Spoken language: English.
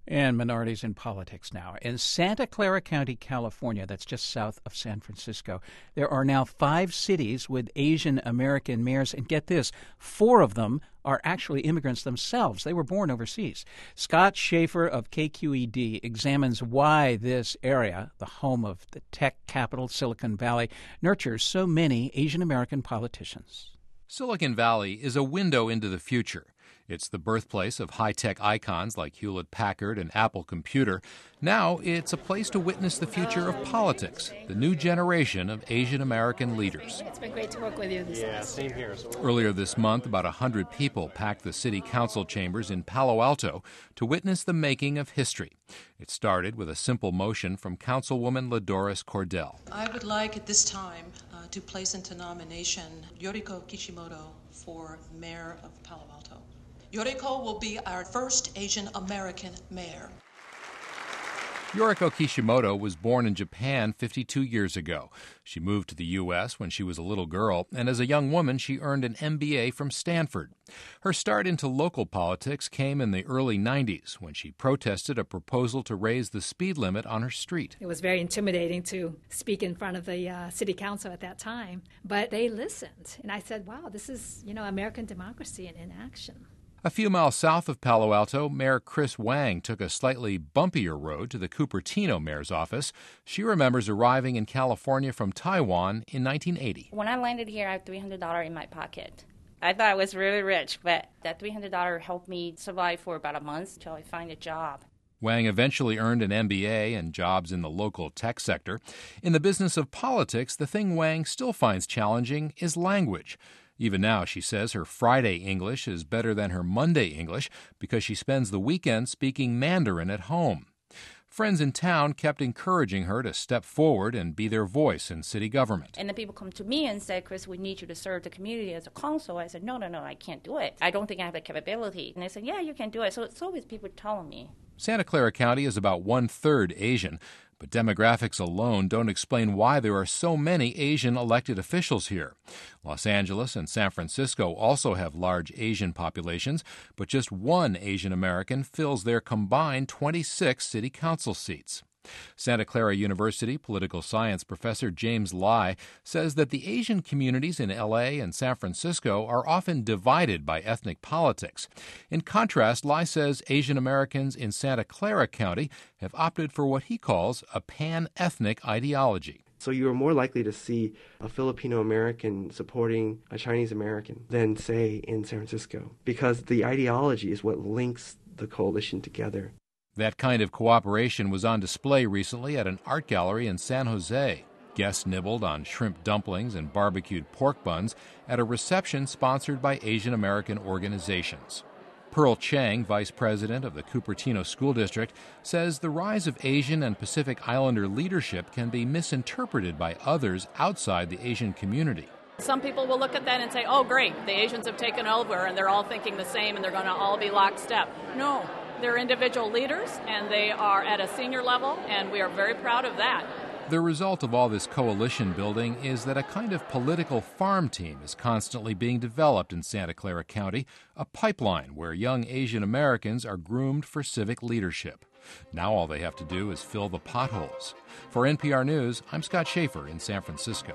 And minorities in politics now. In Santa Clara County, California, that's just south of San Francisco, there are now 5 cities with Asian American mayors. And get this, 4 of them are actually immigrants themselves. They were born overseas. Scott Schaefer of KQED examines why this area, the home of the tech capital Silicon Valley, nurtures so many Asian American politicians. Silicon Valley is a window into the future. It's the birthplace of high-tech icons like Hewlett-Packard and Apple Computer. Now it's a place to witness the future of politics, the new generation of Asian American leaders. It's been great to work with you. Same here. Earlier this month, about 100 people packed the city council chambers in Palo Alto to witness the making of history. It started with a simple motion from Councilwoman LaDoris Cordell. I would like at this time to place into nomination Yoriko Kishimoto for mayor of Palo Alto. Yoriko will be our first Asian American mayor. Yoriko Kishimoto was born in Japan 52 years ago. She moved to the U.S. when she was a little girl, and as a young woman, she earned an MBA from Stanford. Her start into local politics came in the early 90s when she protested a proposal to raise the speed limit on her street. It was very intimidating to speak in front of the city council at that time, but they listened. And I said, wow, this is, American democracy in action. A few miles south of Palo Alto, Mayor Chris Wang took a slightly bumpier road to the Cupertino mayor's office. She remembers arriving in California from Taiwan in 1980. When I landed here, I had $300 in my pocket. I thought I was really rich, but that $300 helped me survive for about a month until I find a job. Wang eventually earned an MBA and jobs in the local tech sector. In the business of politics, the thing Wang still finds challenging is language. Even now, she says her Friday English is better than her Monday English because she spends the weekend speaking Mandarin at home. Friends in town kept encouraging her to step forward and be their voice in city government. And then people come to me and say, Chris, we need you to serve the community as a consul. I said, no, I can't do it. I don't think I have the capability. And they said, yeah, you can do it. So it's always people telling me. Santa Clara County is about 1/3 Asian, but demographics alone don't explain why there are so many Asian elected officials here. Los Angeles and San Francisco also have large Asian populations, but just one Asian American fills their combined 26 city council seats. Santa Clara University political science professor James Lai says that the Asian communities in L.A. and San Francisco are often divided by ethnic politics. In contrast, Lai says Asian Americans in Santa Clara County have opted for what he calls a pan-ethnic ideology. So you are more likely to see a Filipino American supporting a Chinese American than, say, in San Francisco, because the ideology is what links the coalition together. That kind of cooperation was on display recently at an art gallery in San Jose. Guests nibbled on shrimp dumplings and barbecued pork buns at a reception sponsored by Asian American organizations. Pearl Chang, vice president of the Cupertino School District, says the rise of Asian and Pacific Islander leadership can be misinterpreted by others outside the Asian community. Some people will look at that and say, oh, great, the Asians have taken over and they're all thinking the same and they're going to all be lockstep. No. They're individual leaders, and they are at a senior level, and we are very proud of that. The result of all this coalition building is that a kind of political farm team is constantly being developed in Santa Clara County, a pipeline where young Asian Americans are groomed for civic leadership. Now all they have to do is fill the potholes. For NPR News, I'm Scott Schaefer in San Francisco.